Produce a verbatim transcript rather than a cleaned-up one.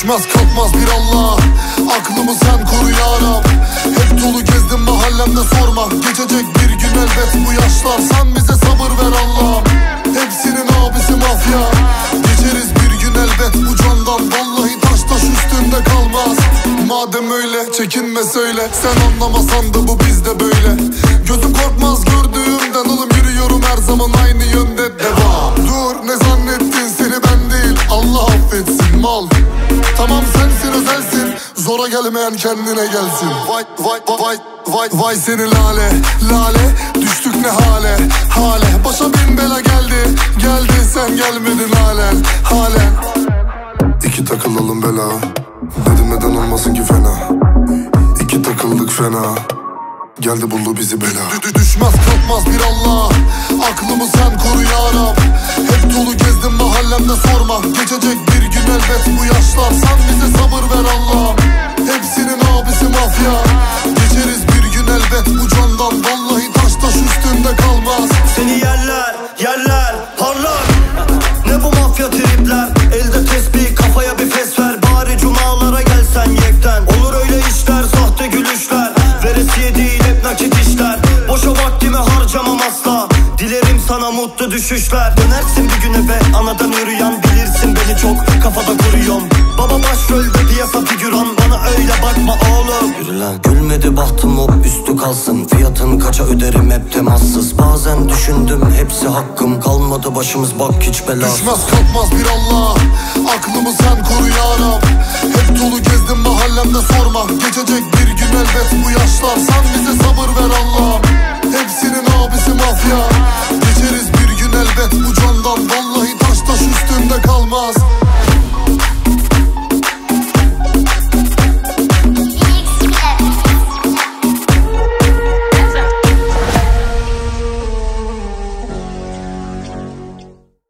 Düşmez kalkmaz bir Allah, aklımı sen koru ya Rab. Hep dolu gezdim mahallemde sorma, geçecek bir gün elbet bu yaşlar. Sen bize sabır ver Allah'ım, hepsinin abisi mafya. Geçeriz bir gün elbet bu candan, vallahi taş taş üstünde kalmaz. Madem öyle çekinme söyle, sen anlamasan da bu bizde böyle. Gözüm korkmaz gördüğümden oğlum, yürüyorum her zaman aynı yönde devam. Dur ne zannettin, seni ben değil Allah affetsin mal. Tamam sensin özelsin, zora gelmeyen kendine gelsin. Vay vay vay vay vay seni lale lale, düştük ne hale hale. Başa bin bela geldi geldi, sen gelmedin halen halen. İki takılalım bela, dedim neden olmasın ki fena. İki takıldık fena, geldi buldu bizi bela. Düşmez kalkmaz bir Allah, aklımı sen koru ya Rab. Hep dolu gezdim mahallemde sorma, geçecek bir gün elbet bu yaşlar. Sen bize sabır ver Allah'ım, hepsinin abisi mafya. Geçeriz bir gün elbet bu candan, vallahi taş taş üstünde kalmaz. Seni yerler yerler parlar, ne bu mafya tripler. Elde tesbih kafaya bir fes ver, bari cumalara gelsen yekten. Olur öyle işler, sahte gülüşler, veresiye değil hep nakit işler. Boşa vaktimi harcamam asla, dilerim sana mutlu düşüşler. Dönersin bir gün eve anadan yürüyen, bilirsin beni çok kafada kuruyorum. Baba başrolde piyasa figüran, bana öyle bakma oğlum. Yürü lan. Gülmedi bahtım hop üstü kalsın, fiyatın kaça öderim hep temassız. Bazen düşündüm hepsi hakkım, kalmadı başımız bak hiç bela. Düşmez kalkmaz bir Allah, aklımı sen koru ya Rab. Hep dolu gezdim mahallemde sorma, geçecek bir gün elbet bu yaşlar. Sen bize